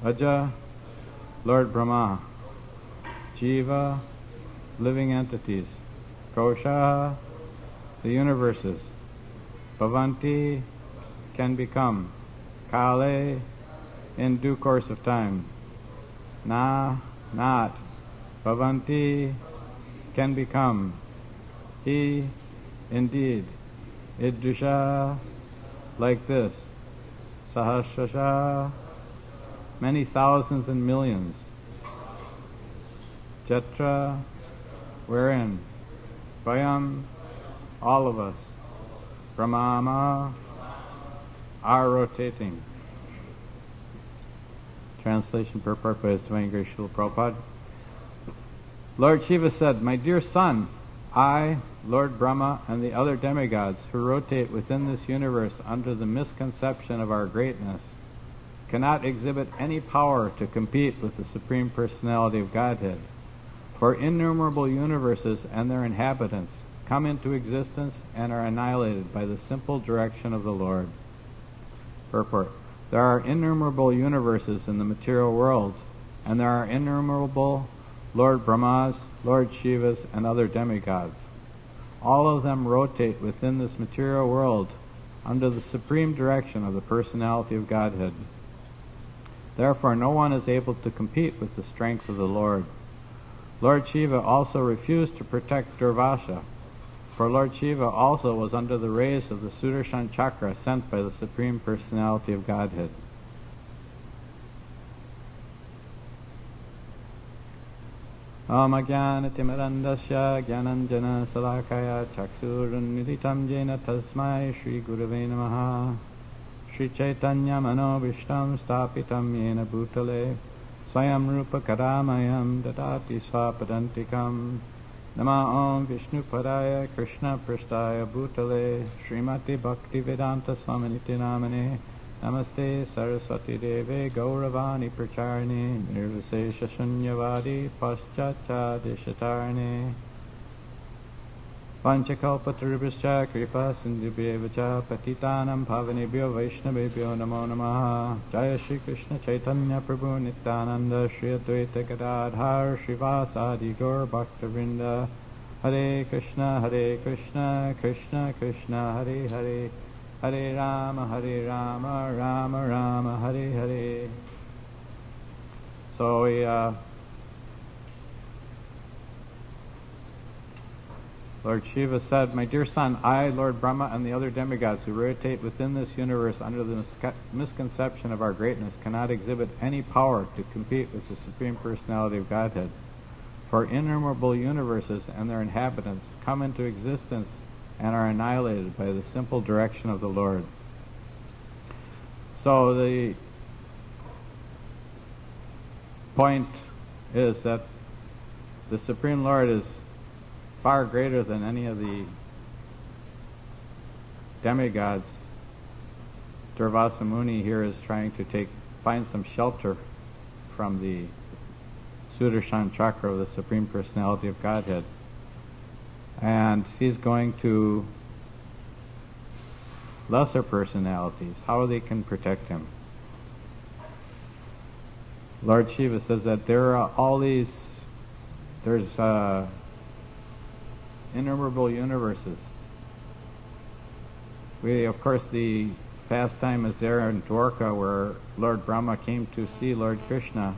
Aja, Lord Brahma. Jiva, living entities. Kosha, the universes. Bhavanti, can become. Kale, in due course of time. Na, not. Bhavanti, can become. He, indeed. Idrisha, like this. Sahasrasha, many thousands and millions. Jatra, wherein. Vayam, all of us. Brahmama, are rotating. Translation purport by His Divine Grace Srila Prabhupada. Lord Shiva said, "My dear son, I, Lord Brahma, and the other demigods who rotate within this universe under the misconception of our greatness cannot exhibit any power to compete with the Supreme Personality of Godhead. For innumerable universes and their inhabitants come into existence and are annihilated by the simple direction of the Lord." Purport. There are innumerable universes in the material world, and there are innumerable Lord Brahmas, Lord Shivas, and other demigods. All of them rotate within this material world under the supreme direction of the Personality of Godhead. Therefore, no one is able to compete with the strength of the Lord. Lord Shiva also refused to protect Durvasha, for Lord Shiva also was under the rays of the Sudarshan Chakra sent by the Supreme Personality of Godhead. Om Ajnana-timirandasya Jnananjana Salakaya Chaksurunmilitam Jena Tasmai Shri Gurave Namaha Shri Chaitanya Manobishtam Stapitam Yena Bhutale Swayam Rupa Karamayam Dadati Swapadantikam Nama Om Vishnu Padaya Krishna Prasthaya Bhutale Srimati Bhaktivedanta Swaminiti Namane Namaste Saraswati Deve Gauravani Pracharne Nirvisesha Shunyavadi Paschatcha Deshatarne Panchakalpatarubhascha Kripa Sindhubhyevacha Patitanam Pavanebhyo Vaishnavebhyo Namo Namaha Jaya Shri Krishna Chaitanya Prabhu Nityananda Shri Advaita Gadadhar Srivasadi Gaur Bhaktavrinda Hare Krishna Krishna Krishna Hare Hare Hare Rama Rama Rama Hare Hare. So Lord Shiva said, "My dear son, I, Lord Brahma, and the other demigods who rotate within this universe under the misconception of our greatness cannot exhibit any power to compete with the Supreme Personality of Godhead. For innumerable universes and their inhabitants come into existence and are annihilated by the simple direction of the Lord." So the point is that the Supreme Lord is far greater than any of the demigods. Durvasa Muni here is trying to find some shelter from the Sudarshan Chakra of the Supreme Personality of Godhead. And he's going to lesser personalities, how they can protect him. Lord Shiva says that there are there's innumerable universes. Of course, the pastime is there in Dwarka where Lord Brahma came to see Lord Krishna,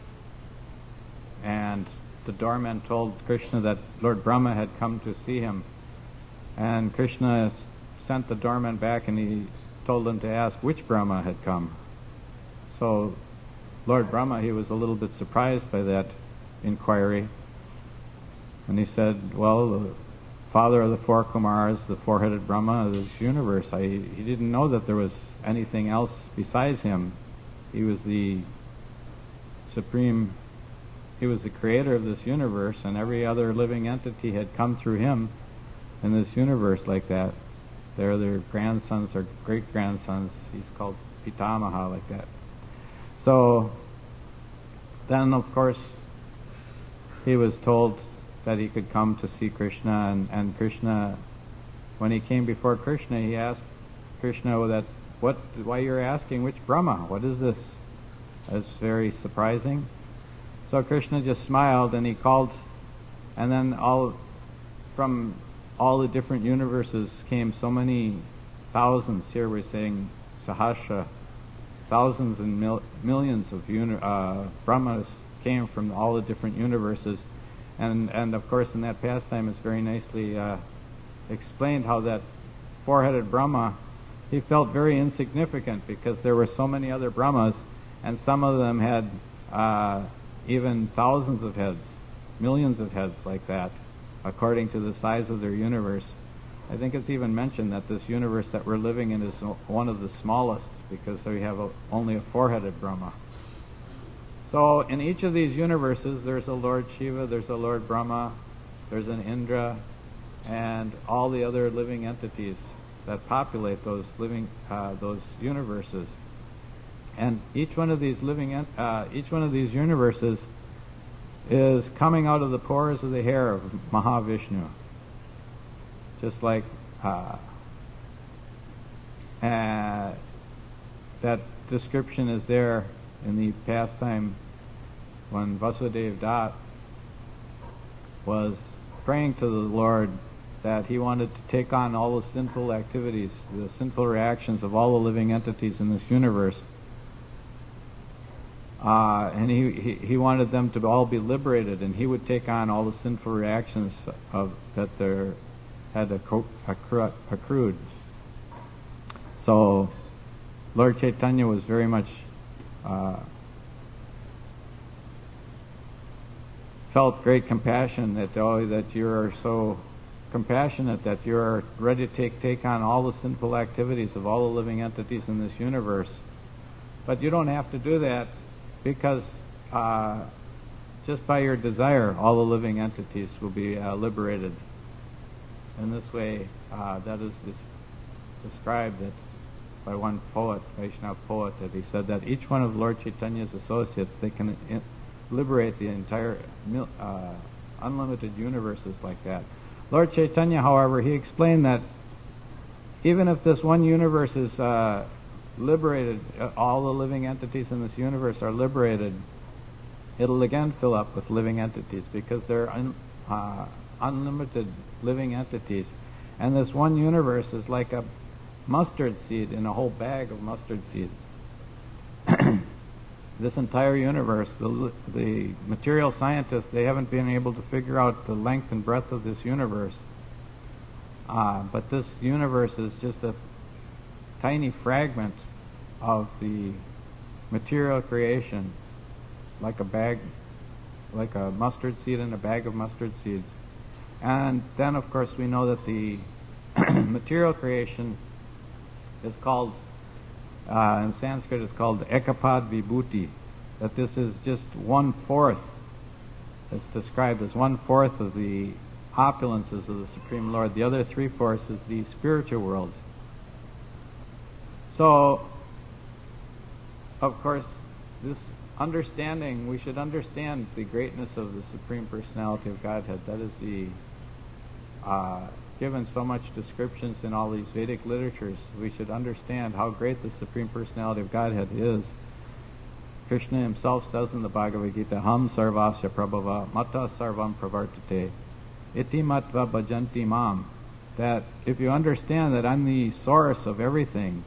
and the doorman told Krishna that Lord Brahma had come to see him, and Krishna sent the doorman back and he told him to ask which Brahma had come. So Lord Brahma, he was a little bit surprised by that inquiry, and he said, "Well, the father of the four Kumars, the four-headed Brahma of this universe, he didn't know that there was anything else besides him. He was the supreme, he was the creator of this universe, and every other living entity had come through him in this universe like that. They're their grandsons or great-grandsons. He's called Pitamaha like that." So then, of course, he was told that he could come to see Krishna, and Krishna, when he came before Krishna, he asked Krishna that, why you're asking which Brahma? What is this? as very surprising. So Krishna just smiled and he called, and then from all the different universes came so many thousands. Here we're saying Sahasra, thousands and millions of Brahmas came from all the different universes. And of course in that pastime it's very nicely explained how that four-headed Brahma, he felt very insignificant because there were so many other Brahmas, and some of them had even thousands of heads, millions of heads like that, according to the size of their universe. I think it's even mentioned that this universe that we're living in is one of the smallest because we have only a four-headed Brahma. So in each of these universes there's a Lord Shiva, there's a Lord Brahma, there's an Indra, and all the other living entities that populate those universes. And each one of these universes is coming out of the pores of the hair of Mahavishnu. Just like that description is there in the pastime when Vasudeva Dutt was praying to the Lord that he wanted to take on all the sinful activities, the sinful reactions of all the living entities in this universe. And he wanted them to all be liberated, and he would take on all the sinful reactions that there had accrued. So Lord Chaitanya was very much felt great compassion that you're so compassionate that you're ready to take on all the sinful activities of all the living entities in this universe. But you don't have to do that, because just by your desire, all the living entities will be liberated. In this way, that is described by one poet, Vaishnava poet, that he said that each one of Lord Chaitanya's associates, they can liberate the entire unlimited universes like that. Lord Chaitanya, however, he explained that even if this one universe is liberated, all the living entities in this universe are liberated, it'll again fill up with living entities because they're unlimited living entities. And this one universe is like a mustard seed in a whole bag of mustard seeds. This entire universe, the material scientists, they haven't been able to figure out the length and breadth of this universe. But this universe is just a tiny fragment of the material creation, like a mustard seed in a bag of mustard seeds. And then, of course, we know that the material creation is called, in Sanskrit, is called ekapad vibhuti, that this is just 1/4. It's described as 1/4 of the opulences of the Supreme Lord. The other 3/4 is the spiritual world. So, of course, this understanding, we should understand the greatness of the Supreme Personality of Godhead. That is the given so much descriptions in all these Vedic literatures. We should understand how great the Supreme Personality of Godhead is. Krishna himself says in the Bhagavad Gita, Ham sarvasya prabhava mata sarvam pravartate iti matva bhajanti mam, that if you understand that I'm the source of everything,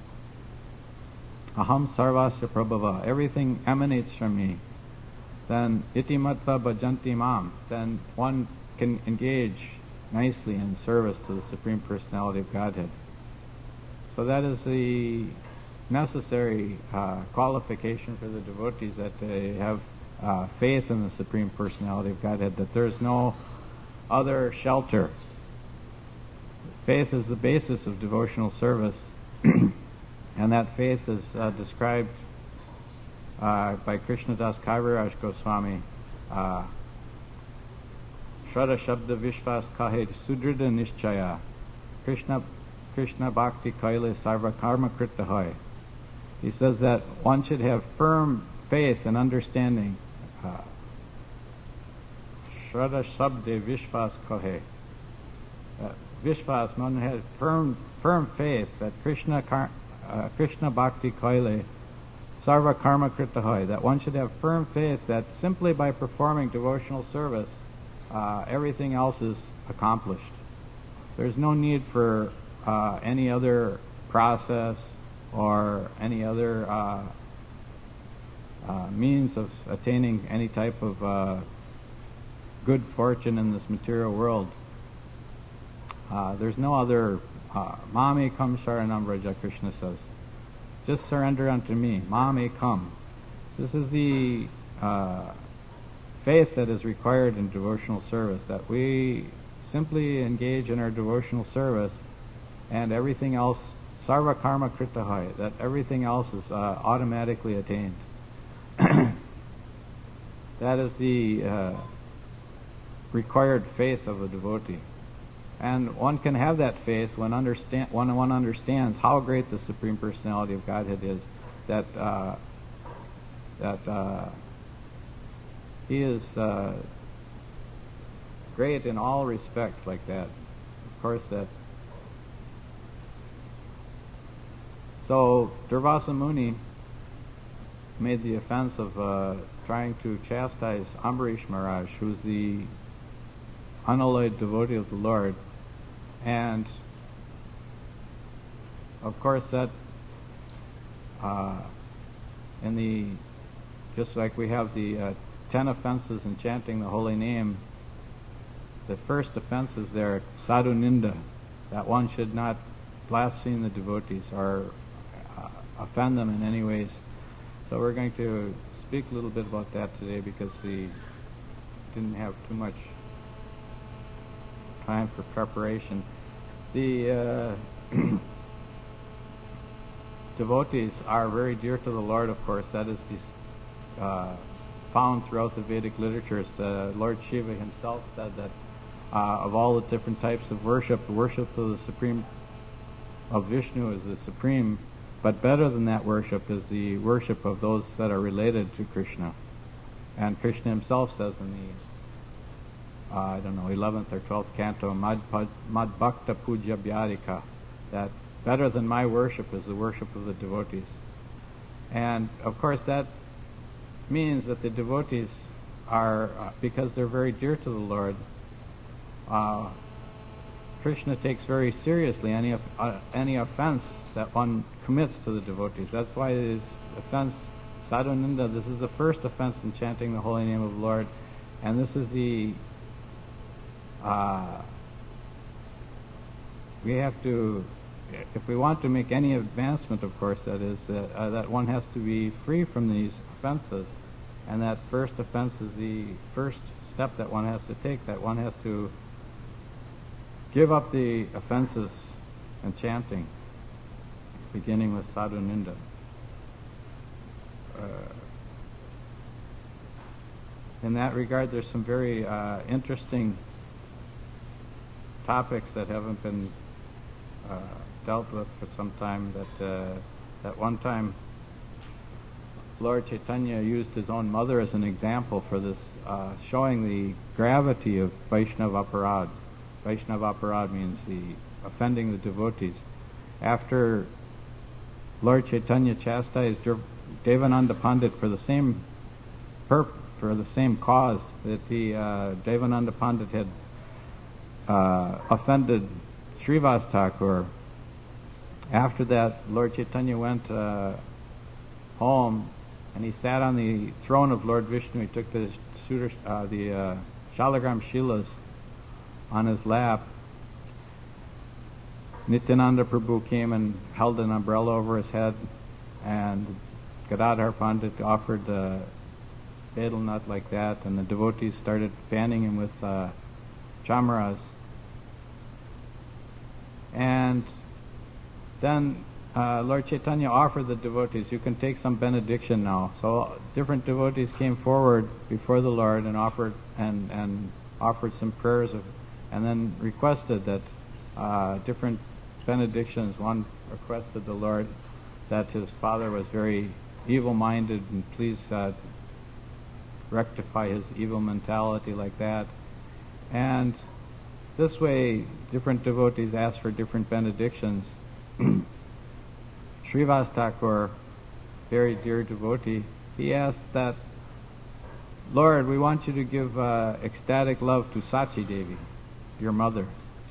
aham sarvasya prabhava, everything emanates from me, then iti matva bhajanti mam, then one can engage nicely in service to the Supreme Personality of Godhead. So that is the necessary qualification for the devotees, that they have faith in the Supreme Personality of Godhead, that there is no other shelter. Faith is the basis of devotional service, and that faith is described by Krishnadas Kaviraj Goswami. Shraddha Shabda Vishvas Kahe Sudrida Nishchaya Krishna Bhakti Kaile Sarva Karma Krita Hoy. He says that one should have firm faith and understanding. Shraddha Shabda Vishvas Kahe. Vishvas, one had firm faith that Krishna Bhakti Kaile sarva karma kritahoy, that one should have firm faith that simply by performing devotional service, everything else is accomplished. There's no need for any other process or any other means of attaining any type of good fortune in this material world. There's no other Mami kam sharanam Raja, Krishna says. Just surrender unto me. Mami kam. This is the faith that is required in devotional service, that we simply engage in our devotional service and everything else, sarva karma kritahoy, that everything else is automatically attained. That is the required faith of a devotee. And one can have that faith when one understands how great the Supreme Personality of Godhead is, that He is great in all respects like that. Of course, that. So Durvasa Muni made the offense of trying to chastise Ambarish Maharaj, who's the unalloyed devotee of the Lord. And of course that just like we have the 10 offenses in chanting the holy name, the first offense is there, sadhu ninda, that one should not blaspheme the devotees or offend them in any ways. So we're going to speak a little bit about that today because we didn't have too much time for preparation. The devotees are very dear to the Lord, of course. That is found throughout the Vedic literatures. Lord Shiva himself said that of all the different types of worship, the worship of the Supreme, of Vishnu is the supreme, but better than that worship is the worship of those that are related to Krishna. And Krishna himself says in the 11th or 12th canto, Mad Bhakta Puja Vyadika, that better than my worship is the worship of the devotees. And of course that means that the devotees are, because they're very dear to the Lord, Krishna takes very seriously any offense that one commits to the devotees. That's why this offense, sadhu ninda, this is the first offense in chanting the holy name of the Lord, and this is the we have to, if we want to make any advancement, of course, that is that one has to be free from these offenses, and that first offense is the first step that one has to take, that one has to give up the offenses in chanting, beginning with sadhu ninda. In that regard, there's some very interesting topics that haven't been dealt with for some time. That one time Lord Chaitanya used his own mother as an example for this, showing the gravity of Vaishnava Aparad. Vaishnava Aparad means the offending the devotees. After Lord Chaitanya chastised Devananda Pandit for the same cause, that the Devananda Pandit had offended Srivas Thakur. After that, Lord Chaitanya went home and he sat on the throne of Lord Vishnu. He took the Shalagram Shilas on his lap. Nityananda Prabhu came and held an umbrella over his head, and Gadadhar Pandit offered a betel nut like that, and the devotees started fanning him with chamaras. And then Lord Chaitanya offered the devotees, you can take some benediction now. So different devotees came forward before the Lord and offered some prayers and then requested that different benedictions. One requested the Lord that his father was very evil-minded and please rectify his evil mentality like that. And this way, different devotees asked for different benedictions. Srivas Thakur very dear devotee, he asked that, Lord, we want you to give ecstatic love to Sachi Devi, your mother.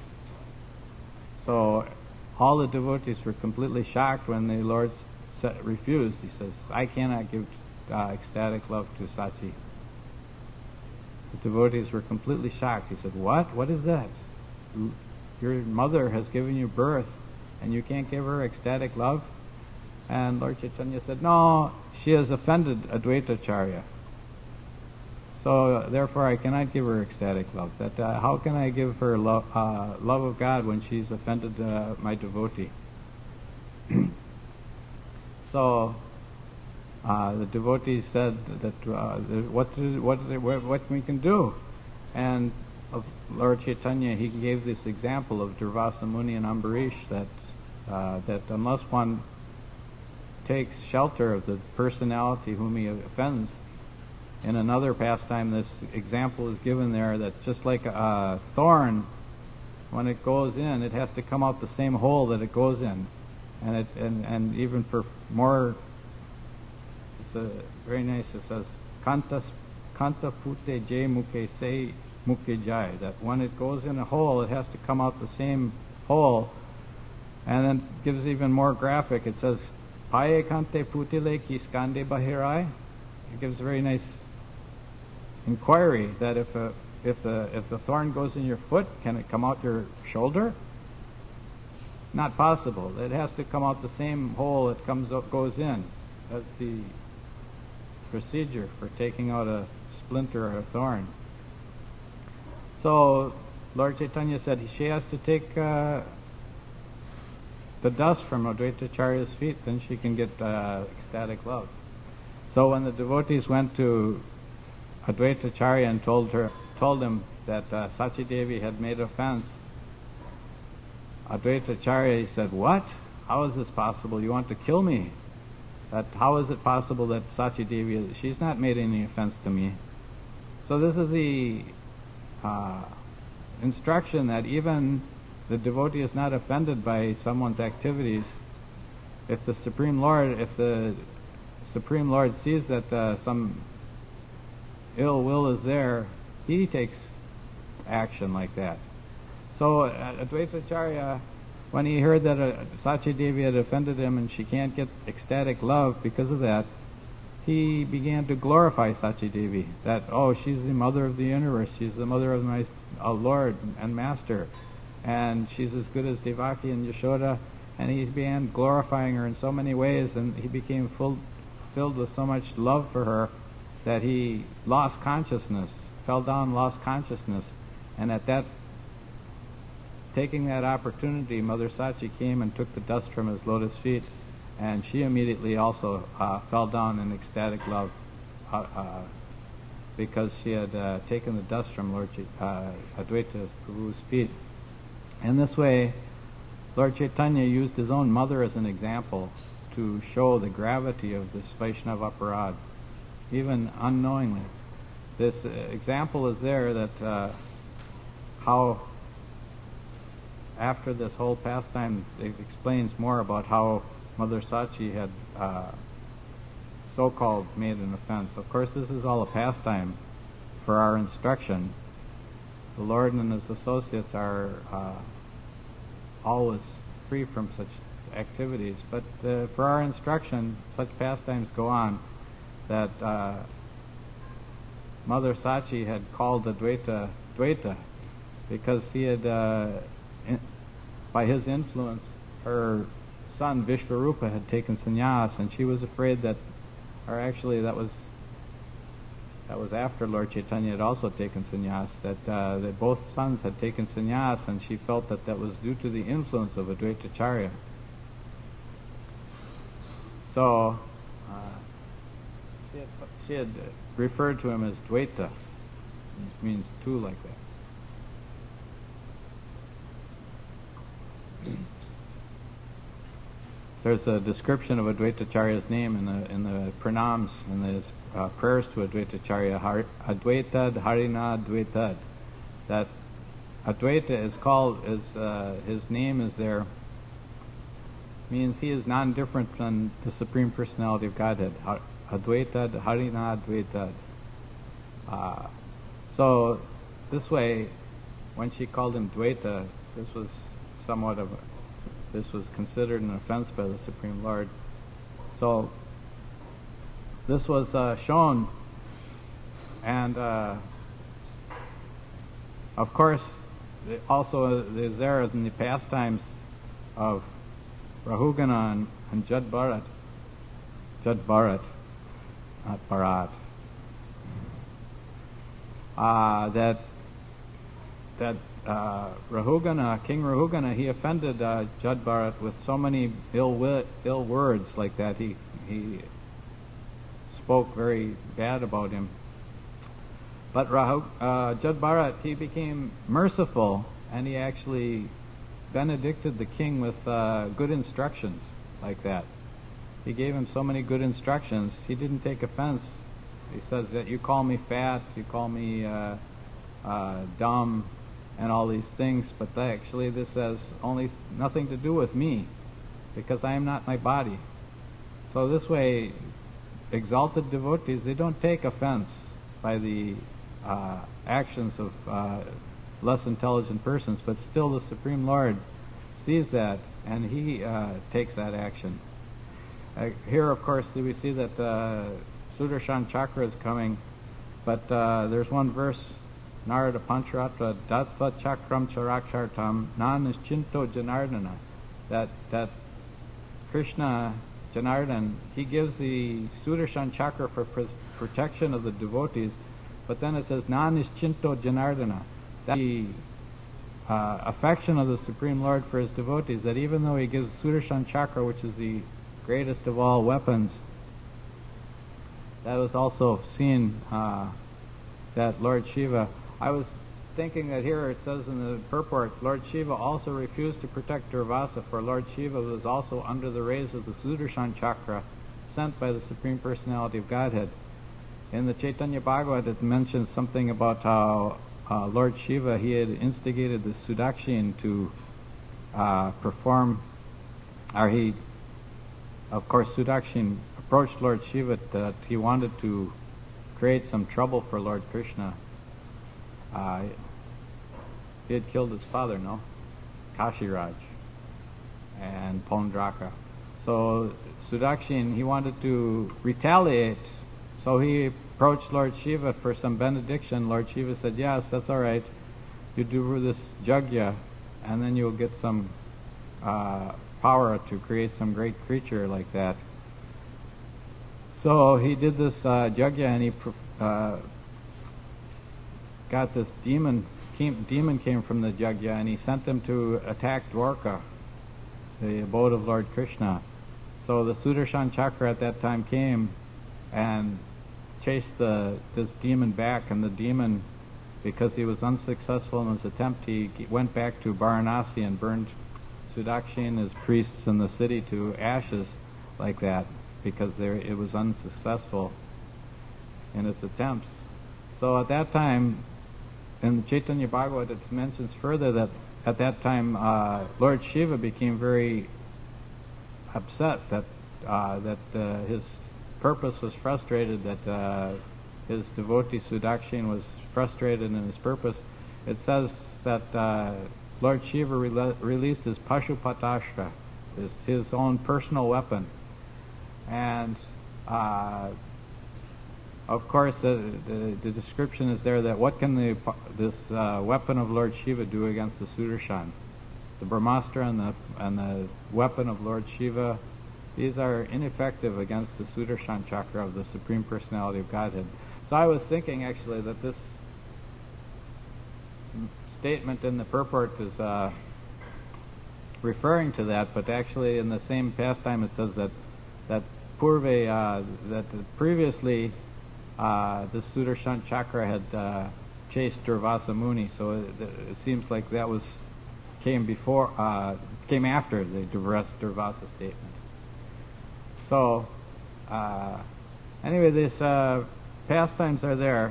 So all the devotees were completely shocked when the Lord refused. He says, I cannot give ecstatic love to Sachi. The devotees were completely shocked. He said, what? What is that? Your mother has given you birth and you can't give her ecstatic love? And Lord Chaitanya said, no, she has offended Advaitacharya. So therefore I cannot give her ecstatic love. How can I give her love of God when she's offended my devotee? So the devotee said that what we can do, and of Lord Chaitanya, he gave this example of Durvasa Muni and Ambarish that unless one takes shelter of the personality whom he offends. In another pastime, this example is given there that just like a thorn, when it goes in, it has to come out the same hole that it goes in, and even for more, it's very nice. It says kanta pute jay muke se muke jai, that when it goes in a hole, it has to come out the same hole, and then it gives even more graphic. It says paye kante putile ki skande bahirai. It gives a very nice inquiry that if the thorn goes in your foot, can it come out your shoulder? Not possible. It has to come out the same hole it goes in. That's the procedure for taking out a splinter or a thorn. So Lord Chaitanya said she has to take the dust from Advaitacharya's feet, then she can get ecstatic love. So when the devotees went to Advaitacharya and told him that Sachi Devi had made offense, Advaitacharya said, what? How is this possible? You want to kill me? How is it possible that Sachi Devi, she's not made any offense to me? So this is the instruction that even the devotee is not offended by someone's activities. If the Supreme Lord sees that some ill will is there, he takes action like that. So Advaitacharya, when he heard that Sachi Devi had offended him and she can't get ecstatic love because of that, he began to glorify Sachi Devi, that, oh, she's the mother of the universe, she's the mother of my Lord and Master, and she's as good as Devaki and Yashoda, and he began glorifying her in so many ways, and he became filled with so much love for her that he lost consciousness, fell down, lost consciousness, and at that, taking that opportunity, Mother Sachi came and took the dust from his lotus feet, and she immediately also fell down in ecstatic love because she had taken the dust from Lord Advaita Prabhu's feet. In this way, Lord Chaitanya used his own mother as an example to show the gravity of this Vaishnava aparad, even unknowingly. This example is there that how after this whole pastime it explains more about how Mother Sachi had so-called made an offense. Of course, this is all a pastime for our instruction. The Lord and His associates are always free from such activities, but for our instruction, such pastimes go on. That Mother Sachi had called Advaita Dvaita because he had, by his influence, her son Vishvarupa had taken sannyas, and she was afraid that, or actually that was after Lord Chaitanya had also taken sannyas, that both sons had taken sannyas, and she felt that was due to the influence of Advaitacharya. So she had referred to him as Dvaita, which means two like that. There's a description of Advaitacharya's name in the pranams, in the prayers to Advaitacharya, Advaitad Harina Dvaitad. That Advaita is called, his name is there means he is non-different than the Supreme Personality of Godhead. Advaita Harina Advaita. So this way, when she called him Dvaita, this was considered an offense by the Supreme Lord. So this was shown, and of course, also is there in the pastimes of Rahugana and Jad Bharat, not Bharat, that Rahugana, King Rahugana, he offended Jad Bharat with so many ill words like that. He spoke very bad about him. But Jad Bharat, he became merciful, and he actually benedicted the king with good instructions like that. He gave him so many good instructions, he didn't take offense. He says that you call me fat, you call me dumb, and all these things, but actually this has only nothing to do with me, because I am not my body. So this way, exalted devotees, they don't take offense by the actions of less intelligent persons, but still the Supreme Lord sees that, and he takes that action. Here, of course, we see that Sudarshan Chakra is coming, but there's one verse, Narada Pancharatra Dattva Chakram Charakshartam Nanischinto Janardana, that Krishna Janardan, he gives the Sudarshan Chakra for protection of the devotees, but then it says Nanischinto Janardana, that the affection of the Supreme Lord for his devotees, that even though he gives Sudarshan Chakra, which is the greatest of all weapons, that was also seen that Lord Shiva, I was thinking that here it says in the purport, Lord Shiva also refused to protect Durvasa, for Lord Shiva was also under the rays of the Sudarshan Chakra sent by the Supreme Personality of Godhead. In the Chaitanya Bhagavad, it mentions something about how Lord Shiva, he had instigated the Sudakshin to perform, or he, of course, Sudakshin approached Lord Shiva that he wanted to create some trouble for Lord Krishna. He had killed his father, no? Kashiraj and Pondraka. So Sudakshin, he wanted to retaliate, so he approached Lord Shiva for some benediction. Lord Shiva said, yes, that's all right. You do this yajna, and then you'll get some power to create some great creature like that. So he did this yajna, and he got this demon came from the yajna, and he sent him to attack Dwarka, the abode of Lord Krishna. So the Sudarshan Chakra at that time came and chased this demon back, and the demon, because he was unsuccessful in his attempt, he went back to Varanasi and burned Sudakshin and his priests in the city to ashes like that, because it was unsuccessful in its attempts. So at that time, in the Chaitanya Bhagavad, it mentions further that at that time Lord Shiva became very upset that his purpose was frustrated, that his devotee Sudakshin was frustrated in his purpose. It says that Lord Shiva released his Pashupatashtra, his own personal weapon. And of course, the description is there that what can this weapon of Lord Shiva do against the Sudarshan? The Brahmastra and the weapon of Lord Shiva, these are ineffective against the Sudarshan Chakra of the Supreme Personality of Godhead. So I was thinking actually that this statement in the purport is referring to that, but actually in the same pastime it says that previously the Sudarshan Chakra had chased Durvasa Muni, so it seems like that came after the Durvasa statement. So anyway, these pastimes are there.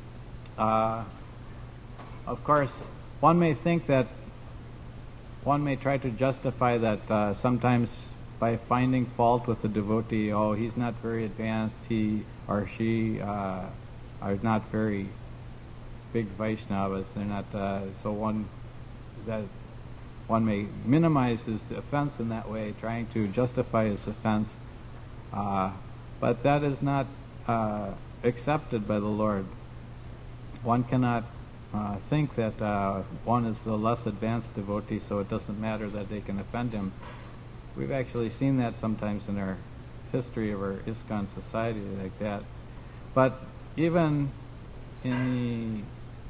Of course, one may try to justify that sometimes by finding fault with the devotee. Oh, he's not very advanced. He or she are not very big Vaishnavas. They're not. So one may minimize his offense in that way, trying to justify his offense. But that is not accepted by the Lord. One cannot think that one is the less advanced devotee, so it doesn't matter that they can offend him. We've actually seen that sometimes in our history of our ISKCON society like that. But even in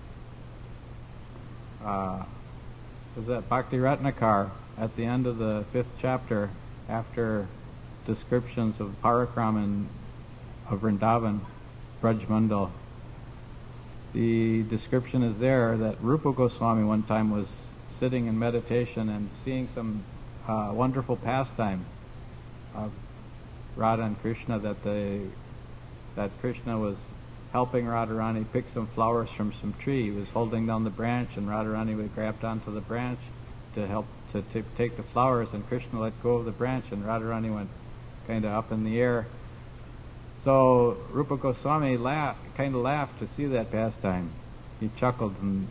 the was that Bhakti Ratnakar at the end of the 5th chapter, after descriptions of Parakram of Vrindavan, Brajmandal, the description is there that Rupa Goswami one time was sitting in meditation and seeing some wonderful pastime of Radha and Krishna, that Krishna was helping Radharani pick some flowers from some tree. He was holding down the branch, and Radharani would grab onto the branch to help to take the flowers, and Krishna let go of the branch, and Radharani went kind of up in the air. So Rupa Goswami kind of laughed to see that pastime. He chuckled,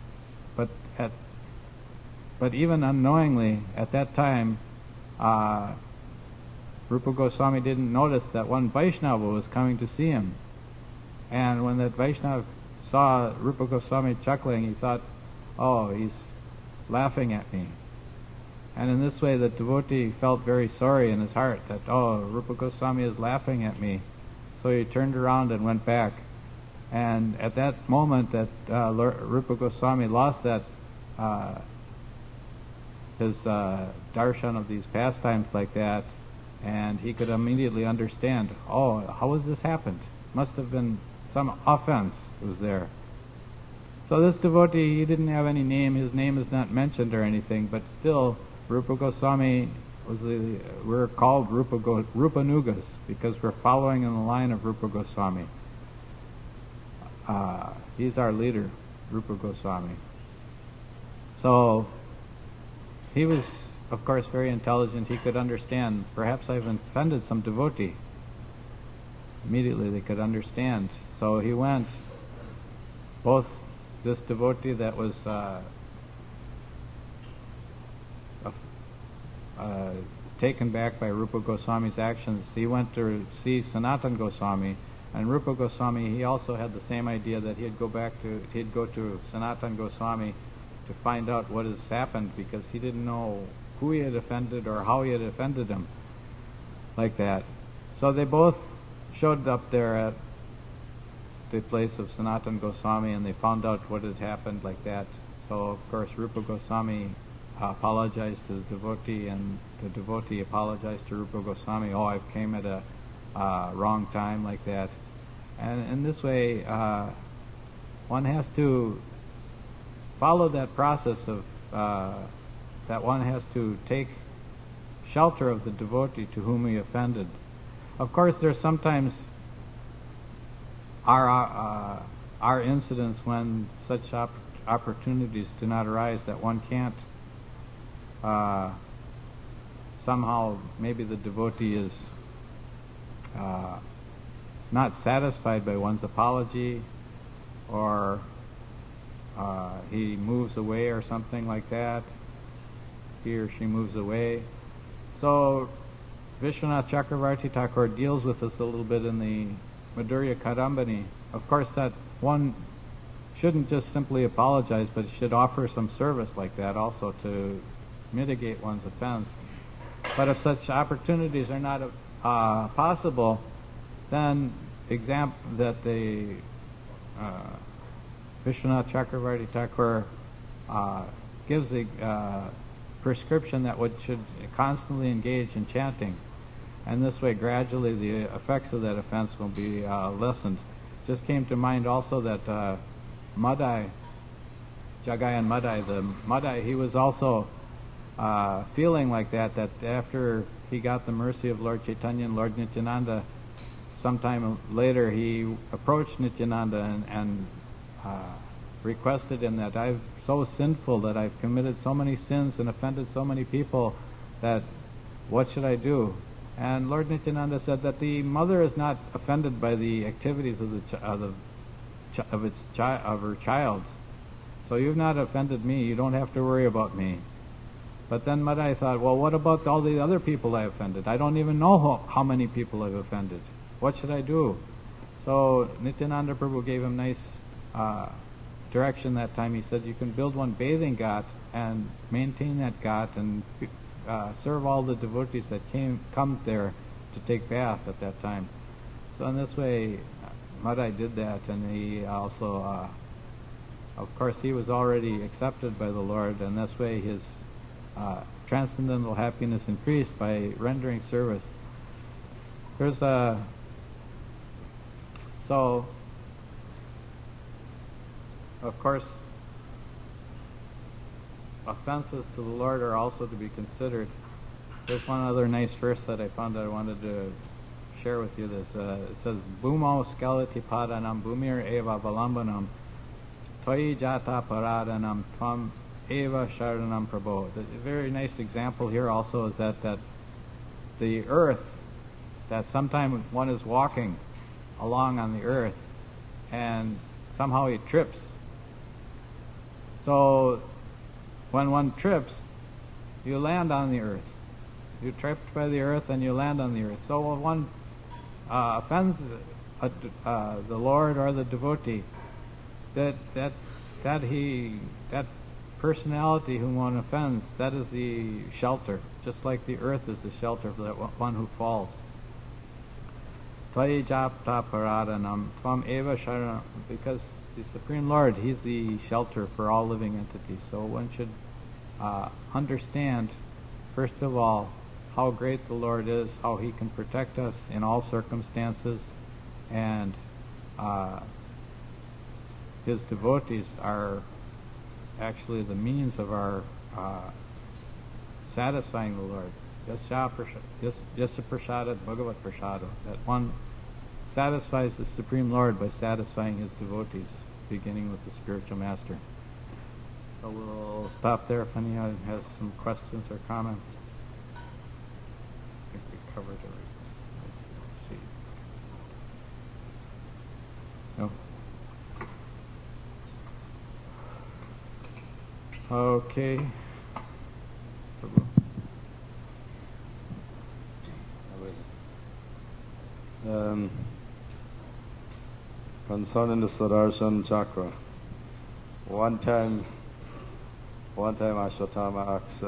but even unknowingly at that time, Rupa Goswami didn't notice that one Vaishnava was coming to see him. And when that Vaishnava saw Rupa Goswami chuckling, he thought, oh, he's laughing at me. And in this way, the devotee felt very sorry in his heart that, oh, Rupa Goswami is laughing at me. So he turned around and went back. And at that moment that Rupa Goswami lost that his darshan of these pastimes like that, and he could immediately understand, oh, how has this happened? Must have been some offense was there. So this devotee, he didn't have any name. His name is not mentioned or anything, but still Rupa Goswami we're called Rupanugas because we're following in the line of Rupa Goswami. He's our leader, Rupa Goswami. So he was, of course, very intelligent. He could understand, perhaps I've offended some devotee. Immediately they could understand. So he went, both this devotee that was taken back by Rupa Goswami's actions, he went to see Sanatan Goswami, and Rupa Goswami, he also had the same idea that he'd go to Sanatan Goswami to find out what has happened, because he didn't know who he had offended or how he had offended him like that. So they both showed up there at the place of Sanatan Goswami, and they found out what had happened like that. So of course Rupa Goswami apologized to the devotee, and the devotee apologized to Rupa Goswami. Oh, I came at a wrong time like that. And in this way, one has to follow that process of that one has to take shelter of the devotee to whom he offended. Of course, there's sometimes our incidents when such opportunities do not arise, that one can't somehow, maybe the devotee is not satisfied by one's apology, or he moves away or something like that. He or she moves away. So Vishwanath Chakravarti Thakur deals with this a little bit in the Madhurya Kadambini. Of course, that one shouldn't just simply apologize, but should offer some service like that also to mitigate one's offense. But if such opportunities are not possible, then that the Vishwanath Chakravarti Thakur gives a prescription that should constantly engage in chanting, and this way gradually the effects of that offense will be lessened. Just came to mind also that Madai, Jagayan Madai, the Madai, he was also feeling like that after he got the mercy of Lord Chaitanya and Lord Nityananda, sometime later he approached Nityananda and requested him that I'm so sinful, that I've committed so many sins and offended so many people, that what should I do? And Lord Nityananda said that the mother is not offended by the activities of her child. So you've not offended me. You don't have to worry about me. But then Madai thought, well, what about all the other people I offended? I don't even know how many people I've offended. What should I do? So Nityananda Prabhu gave him nice direction that time. He said, you can build one bathing ghat and maintain that ghat and serve all the devotees that come there to take bath at that time. So in this way, Madai did that, and he also, of course, he was already accepted by the Lord, and this way his transcendental happiness increased by rendering service. There's so, of course, offenses to the Lord are also to be considered. There's one other nice verse that I found that I wanted to share with you. This it says, "Bhumo skeleti padanam bhumir eva valambanam toyi jata paradanam tvam eva sharanam prabho." The very nice example here also is that the earth, that sometimes one is walking along on the earth and somehow he trips. So when one trips, you land on the earth. You're tripped by the earth and you land on the earth. So when one offends the Lord or the devotee, that personality whom one offends, that is the shelter, just like the earth is the shelter for that one who falls. Tvayi japta paradanam tvam eva sharanam, because the Supreme Lord, He's the shelter for all living entities. So one should understand, first of all, how great the Lord is, how He can protect us in all circumstances, and His devotees are actually the means of our satisfying the Lord. Yasya prasada bhagavat prasada. That one satisfies the Supreme Lord by satisfying His devotees, beginning with the spiritual master. So we'll stop there if anyone has some questions or comments. I think we covered everything. Let's see. No? Okay. Concerning the Sudarshan Chakra, one time Ashwatthama asked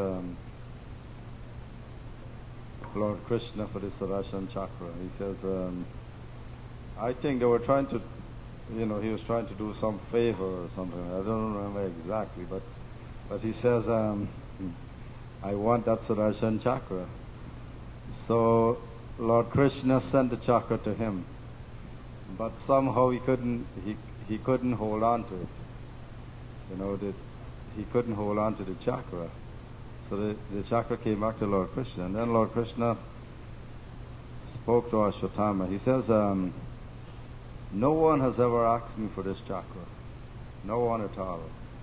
Lord Krishna for the Sudarshan Chakra. He says, I think they were trying to, he was trying to do some favor or something. I don't remember exactly, but he says, I want that Sudarshan Chakra. So Lord Krishna sent the chakra to him, but somehow he couldn't hold on to it. He couldn't hold on to the chakra. So the chakra came back to Lord Krishna, and then Lord Krishna spoke to Ashwatthama. He says, no one has ever asked me for this chakra. No one at all.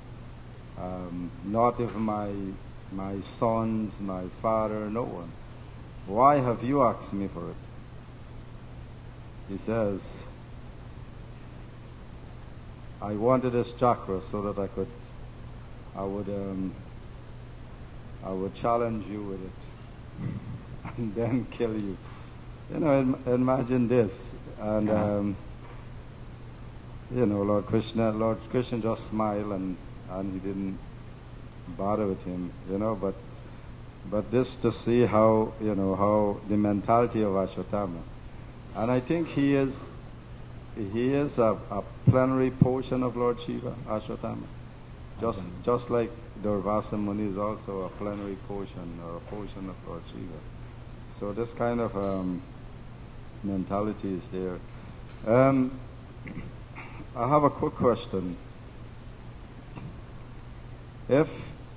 Not even my sons, my father, no one. Why have you asked me for it? He says, I wanted this chakra so that I would challenge you with it and then kill you. Imagine this. And Lord Krishna just smiled and he didn't bother with him, but this to see how the mentality of Ashwatthama. And I think he is a plenary portion of Lord Shiva, Ashwatthama. Just like Durvasa Muni is also a plenary portion or a portion of Lord Shiva. So this kind of mentality is there. I have a quick question. If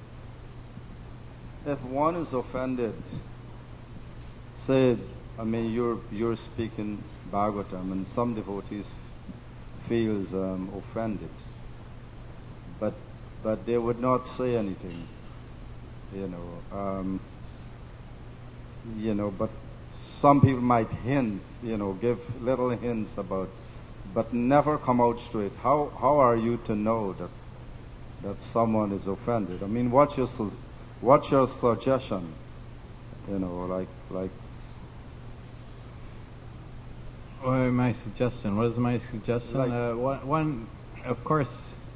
one is offended, say, you're speaking Bhagavatam and some devotees feels offended, but they would not say anything, but some people might hint, give little hints about, but never come out straight. How are you to know that someone is offended? I mean, what's your suggestion? Like. My suggestion. What is my suggestion? One, of course,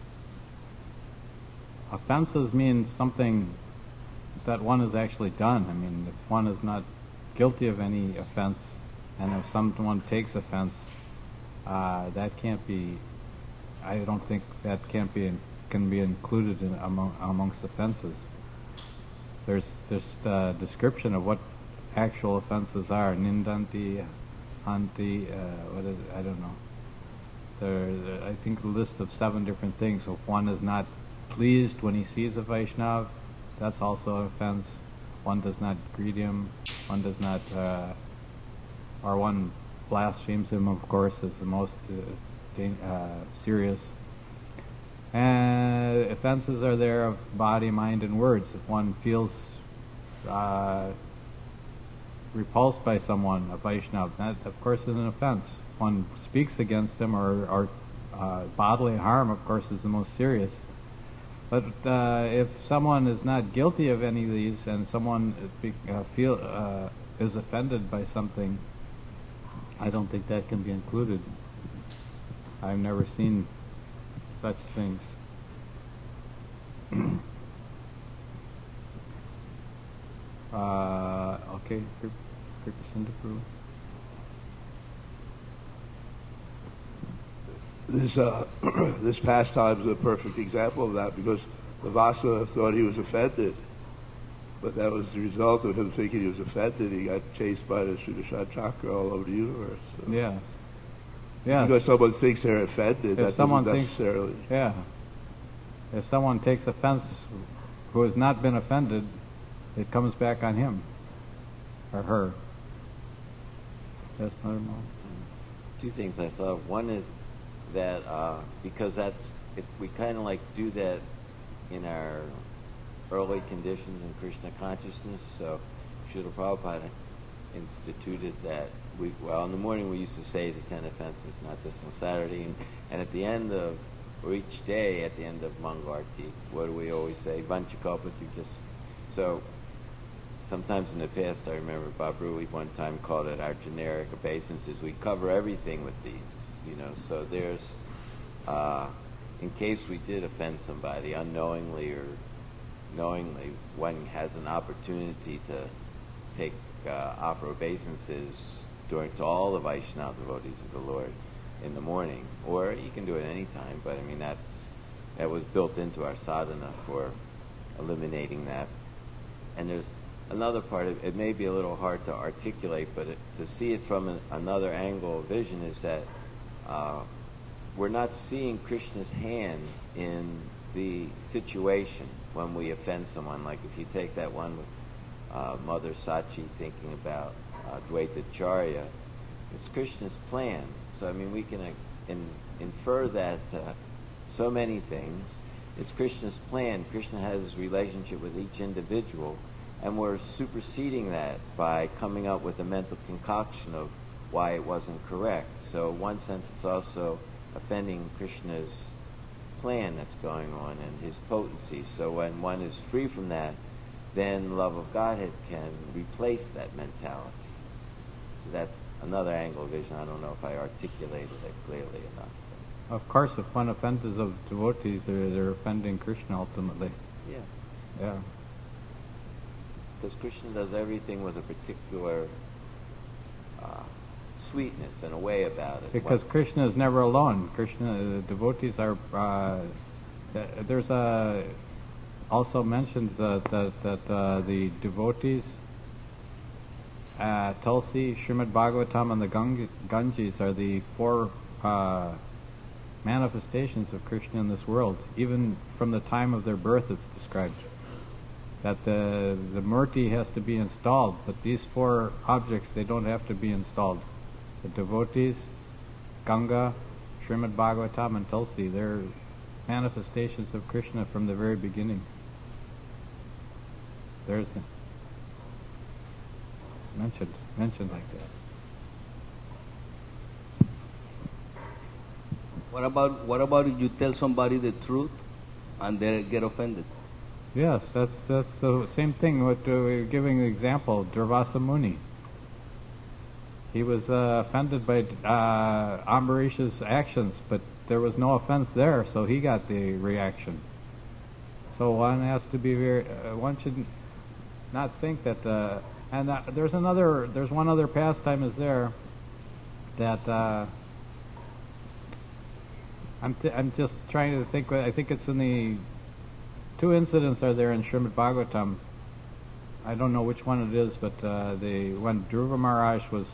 offenses mean something that one has actually done. I mean, if one is not guilty of any offense, and if someone takes offense, that can't be. I don't think that can be included amongst offenses. There's just a description of what actual offenses are. Nindanti, hanti, what is it? I don't know. I think a list of 7 different things. So if one is not pleased when he sees a Vaishnav, that's also an offense. One does not greet him. One does not, or one blasphemes him, of course, is the most serious. And offenses are there of body, mind, and words. If one feels repulsed by someone, a Vaishnav, that, of course, is an offense. If one speaks against him or bodily harm, of course, is the most serious. But if someone is not guilty of any of these, and someone is offended by something, I don't think that can be included. I've never seen such things. Okay, 3% approval. This pastime is a perfect example of that, because Lavasa thought he was offended, but that was the result of him thinking he was offended. He got chased by the Sudarshan Chakra all over the universe. So. Yeah. Yeah. Because someone thinks they're offended, that doesn't necessarily. If someone takes offense who has not been offended, it comes back on him or her. Yes, Mother Mo? 2 things I thought of. One is that because if we kind of like do that in our early conditions in Krishna consciousness, so Srila Prabhupada instituted that in the morning we used to say the 10 offenses, not just on Saturday, and at the end of, or each day at the end of Mangalarti, what do we always say? Vanchakalpa, so sometimes in the past, I remember Bob Rui one time called it our generic obeisances. We cover everything with these, so there's, in case we did offend somebody unknowingly or knowingly, one has an opportunity to offer obeisances to all the Vaishnava devotees of the Lord in the morning, or you can do it any time, but I mean that was built into our sadhana for eliminating that. And there's another part of it may be a little hard to articulate, but to see it from another angle of vision is that we're not seeing Krishna's hand in the situation when we offend someone. Like if you take that one with Mother Sachi thinking about Dvaitacharya, it's Krishna's plan. So I mean we can infer that so many things. It's Krishna's plan. Krishna has his relationship with each individual, and we're superseding that by coming up with a mental concoction of why it wasn't correct. So in one sense it's also offending Krishna's plan that's going on and his potency. So when one is free from that, then love of Godhead can replace that mentality. So that's another angle of vision. I don't know if I articulated it clearly enough. Of course, if one offends of devotees, they're offending Krishna ultimately. Yeah. Yeah. Because Krishna does everything with a particular sweetness and a way about it. Because Krishna is never alone. The devotees are. There's also mentions that the devotees, Tulsi, Srimad Bhagavatam, and the Ganges are the 4 manifestations of Krishna in this world. Even from the time of their birth, it's described that the murti has to be installed, but these 4 objects, they don't have to be installed. The devotees, Ganga, Srimad Bhagavatam, and Tulsi, they're manifestations of Krishna from the very beginning. There's mentioned. mentioned like that. What about if you tell somebody the truth and they get offended? Yes, that's the same thing. What we're giving the example, Durvasa Muni. He was offended by Ambarish's actions, but there was no offense there, so he got the reaction. So one has to be very. One should not think that. There's one other pastime is there that I'm just trying to think. I think it's in the two incidents are there in Srimad Bhagavatam. I don't know which one it is, but when Dhruva Maharaj was,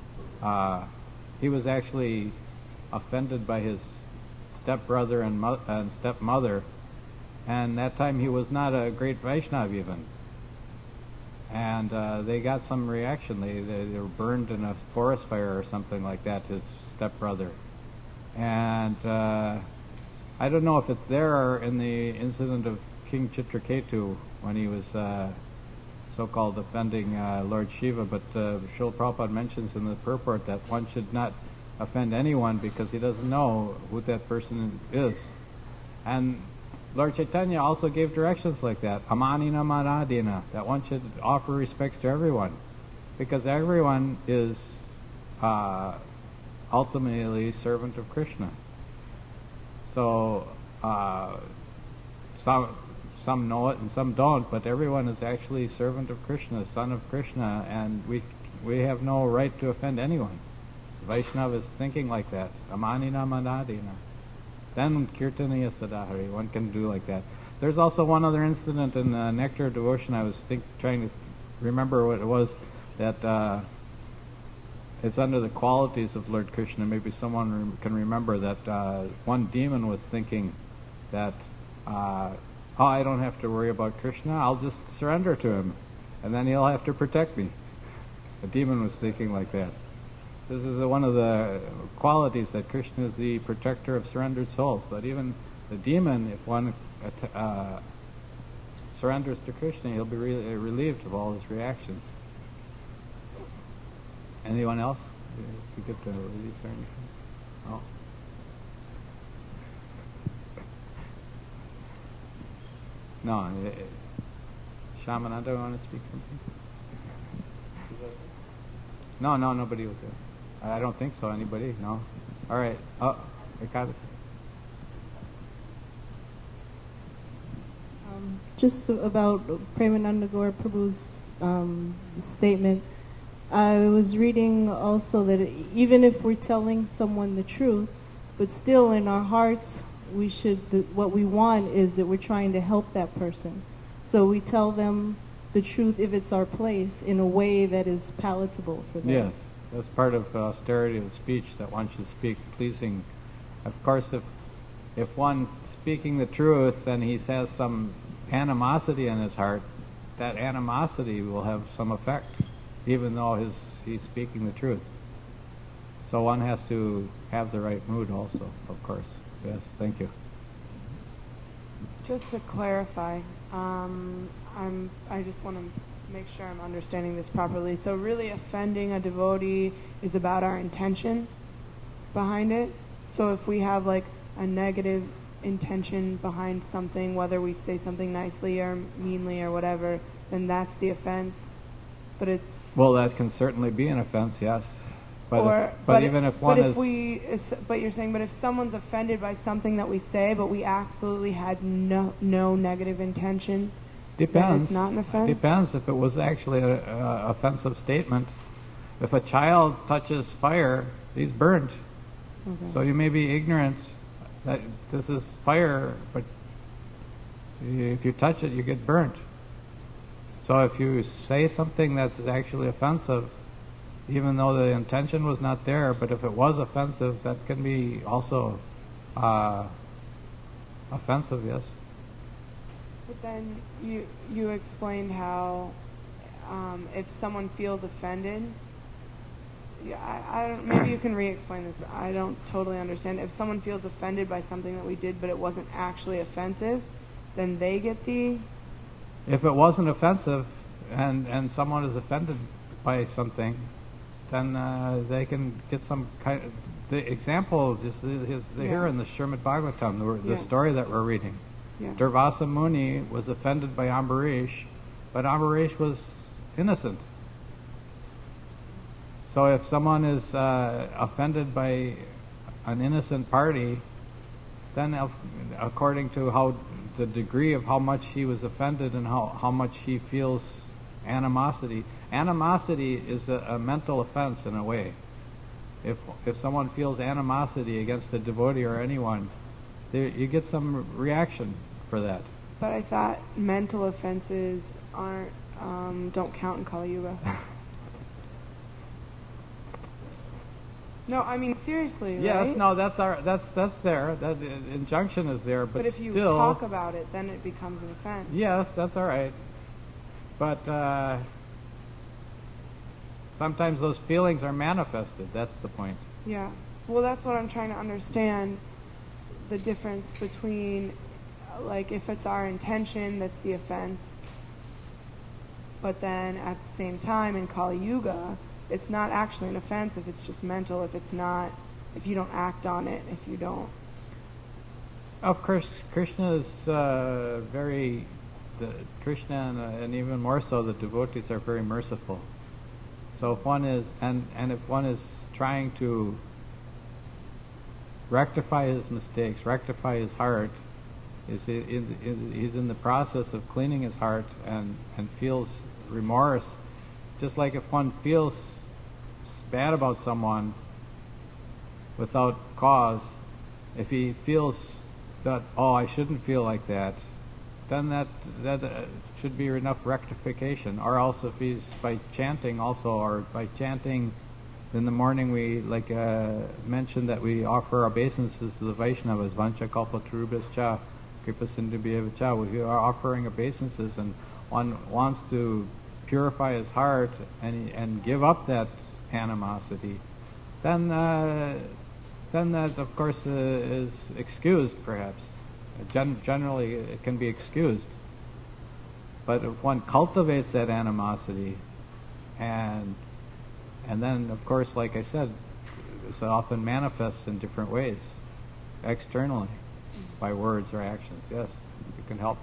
he was actually offended by his stepbrother and stepmother, and that time he was not a great Vaishnava even. And they got some reaction. They were burned in a forest fire or something like that, his stepbrother. And I don't know if it's there or in the incident of King Chitraketu when he was so-called offending Lord Shiva, but Srila Prabhupada mentions in the purport that one should not offend anyone because he doesn't know who that person is. And Lord Chaitanya also gave directions like that, amanina manadina, that one should offer respects to everyone, because everyone is ultimately servant of Krishna. So some know it and some don't, but everyone is actually servant of Krishna, son of Krishna, and we have no right to offend anyone. Vaishnava is thinking like that, amanina manadina. Then Kirtaniya Sadahari, one can do like that. There's also one other incident in Nectar of Devotion. I was trying to remember what it was, that it's under the qualities of Lord Krishna. Maybe someone can remember that one demon was thinking that, I don't have to worry about Krishna, I'll just surrender to him, and then he'll have to protect me. The demon was thinking like that. This is one of the qualities, that Krishna is the protector of surrendered souls. That even the demon, if one surrenders to Krishna, he'll be relieved of all his reactions. Anyone else? You get to release or anything? Oh. No. Shamananda, want to speak something? No, nobody was there. I don't think so. Anybody? No. All right. Oh, Ekadasi. Just about Premananda Gaur Prabhu's statement, I was reading also that even if we're telling someone the truth, but still in our hearts, what we want is that we're trying to help that person. So we tell them the truth, if it's our place, in a way that is palatable for them. Yes, that's part of austerity of speech, that one should speak pleasing. Of course, if one speaking the truth and he has some animosity in his heart, that animosity will have some effect, even though he's speaking the truth. So one has to have the right mood also, of course. Yes, thank you. Just to clarify, I just want to make sure I'm understanding this properly. So really offending a devotee is about our intention behind it. So if we have like a negative intention behind something, whether we say something nicely or meanly or whatever, then that's the offense. But it's... Well, that can certainly be an offense, yes. But you're saying, but if someone's offended by something that we say, but we absolutely had no negative intention, depends. It's not an offense? Depends if it was actually an offensive statement. If a child touches fire, he's burnt. Okay. So you may be ignorant that this is fire, but if you touch it, you get burnt. So if you say something that's actually offensive, even though the intention was not there, but if it was offensive, that can be also offensive, yes. But then you explained how if someone feels offended, I don't, maybe you can re-explain this. I don't totally understand. If someone feels offended by something that we did, but it wasn't actually offensive, then they get the... If it wasn't offensive and someone is offended by something, then they can get some kind of... The example is here in the Srimad Bhagavatam, the story that we're reading. Yeah. Durvasa Muni was offended by Ambarish, but Ambarish was innocent. So if someone is offended by an innocent party, then according to how the degree of how much he was offended and how much he feels animosity. Animosity is a mental offense in a way. If someone feels animosity against a devotee or anyone, you get some reaction for that. But I thought mental offenses don't count in Kali Yuga. No, I mean seriously, right? Yes, no, that's there. That injunction is there, but if you still, talk about it, then it becomes an offense. Yes, that's all right. But sometimes those feelings are manifested. That's the point. Yeah. Well, that's what I'm trying to understand. The difference between, like, if it's our intention, that's the offense. But then at the same time in Kali Yuga, it's not actually an offense if it's just mental, if you don't act on it, if you don't. Of course, Krishna is Krishna and even more so the devotees are very merciful. So if one is, and if one is trying to rectify his mistakes, rectify his heart, he's in the process of cleaning his heart and feels remorse. Just like if one feels bad about someone without cause, if he feels that, oh, I shouldn't feel like that, then that should be enough rectification. Or else if he's by chanting also, or by chanting in the morning, we mentioned that we offer obeisances to the Vaishnavas, Vancha Kalpatarubhascha, Kripa Sindhubhyeva cha. We are offering obeisances, and one wants to purify his heart and give up that animosity, then that of course is excused perhaps. Generally it can be excused. But if one cultivates that animosity and then of course, like I said, it often manifests in different ways, externally, by words or actions. Yes, it can help.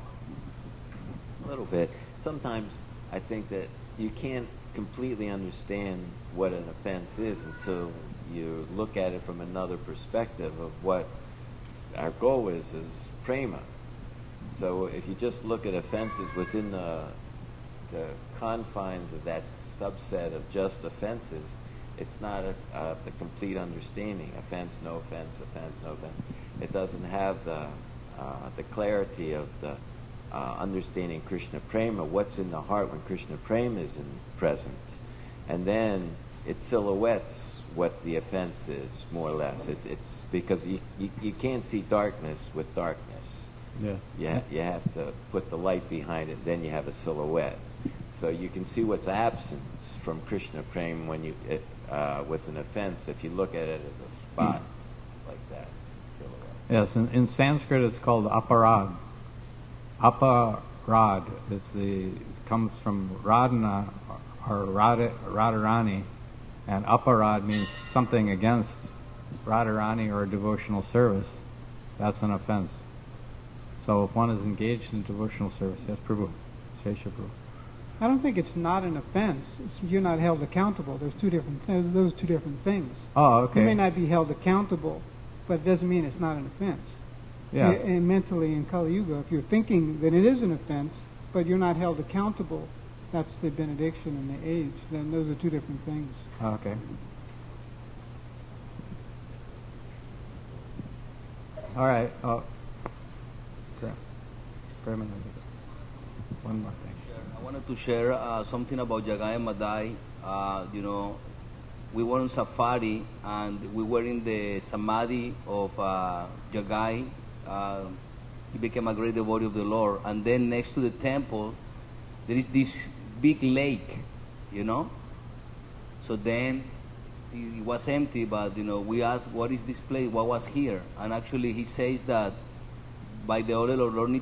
A little bit. Sometimes I think that you can't completely understand what an offense is until you look at it from another perspective of what our goal is prema. So if you just look at offenses within the confines of that subset of just offenses, it's not the complete understanding. Offense, no offense, offense, no offense. It doesn't have the clarity of the understanding Krishna prema, what's in the heart when Krishna prema is present. And then it silhouettes what the offense is, more or less. It's because you can't see darkness with darkness. Yes. You have to put the light behind it, then you have a silhouette. So you can see what's absent from Krishna prema when with an offense, if you look at it as a spot like that. Silhouette. Yes, in Sanskrit it's called aparad. Aparad comes from Radhana or Radharani, and aparad means something against Radharani or devotional service. That's an offense. So if one is engaged in devotional service, yes, Prabhu, Shesha Prabhu. I don't think it's not an offense. You're not held accountable. Those two different things. Oh, okay. You may not be held accountable, but it doesn't mean it's not an offense. Yes. And mentally in Kali Yuga, if you're thinking that it is an offense, but you're not held accountable, that's the benediction and the age. Then those are two different things. Okay. All right. Oh. One more thing. I wanted to share something about Jagai Madai. We were on safari and we were in the samadhi of Jagai. He became a great devotee of the Lord. And then next to the temple, there is this big lake, So then it was empty, but we asked, what is this place? What was here? And actually he says that by the order of Lord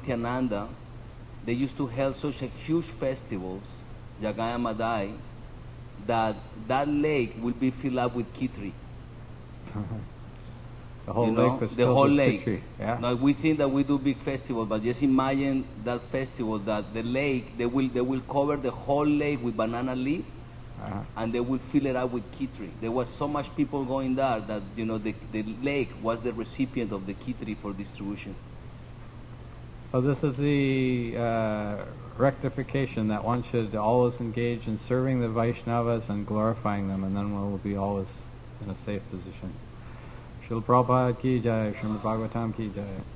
that that lake will be filled up with Kitri. The whole You know, lake was the filled whole with lake. Kitri. Yeah. Now we think that we do big festival, but just imagine that festival, that the lake, they will cover the whole lake with banana leaf, Uh-huh. and they will fill it up with Kitri. There was so much people going there that, you know, the lake was the recipient of the Kitri for distribution. So this is the rectification, that one should always engage in serving the Vaishnavas and glorifying them, and then we'll be always in a safe position. Srila Prabhupada ki jai, Srimad Bhagavatam ki jai.